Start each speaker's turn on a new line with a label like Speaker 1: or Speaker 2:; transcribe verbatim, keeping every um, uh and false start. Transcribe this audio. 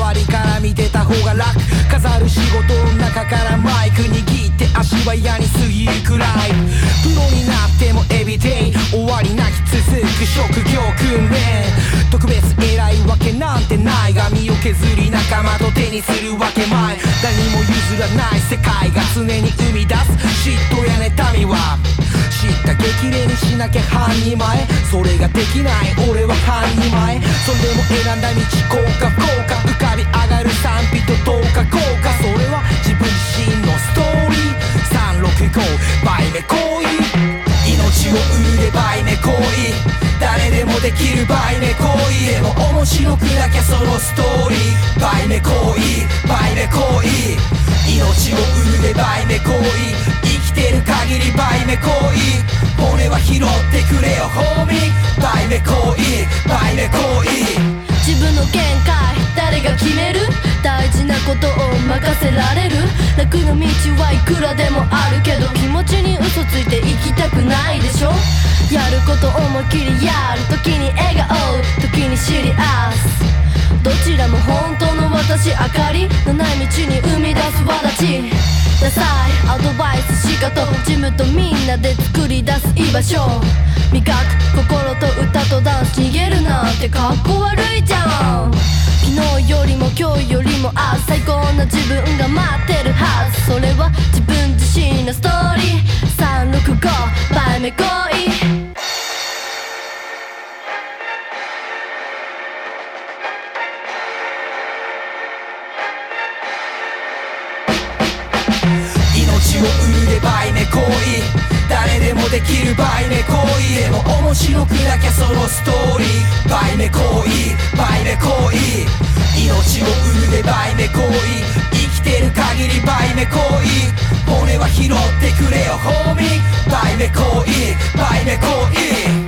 Speaker 1: わりから見てた方が楽。飾る仕事の中からマイク握って足は矢に過ぎるくらい。プロになってもエビデイ終わりなき続く職業訓練。特別偉いわけなんてないが身を削り仲間と手にするわけまい。誰にも譲らない世界が常に生み出す嫉妬や妬みは知った激励にしなきゃ半人前。それができない俺は半人前。それでも選んだ道幸か不幸か浮かび上がる賛否とどうか効果。それは自分自身のストーリー。さんろくご倍目行為。命を売れ倍目行為。誰でもできる倍目行為。でも面白くなきゃそのストーリー。倍目行為倍目行為。命を売れ倍目行為。生きてる限り倍目行為。骨は拾ってくれよホーミー。倍目行為倍目行為。
Speaker 2: 自分の限界誰が決める。大事なことを任せられる。楽な道はいくらでもあるけど気持ちに嘘ついて生きたくないでしょ。やること思いっきりやる。時に笑顔時にシリアス。どちらも本当の私明かりのない道に生み出す轍。ダサいアドバイスしかとジムとみんなで作り出す居場所。磨く心と歌とダンス。逃げるなんてかっこ悪いじゃん。昨日よりも今日よりも明日最高な自分が待ってるはず。それは自分自身のストーリー。さんろくご倍目行為。
Speaker 1: 命を売れ倍目行為。誰でもできる倍目行為。でも面白くなきゃそのストーリー。倍目行為倍目行為。命を売れ倍目行為。生きてる限り倍目行為。骨は拾ってくれよホーミー。倍目行為倍目行為。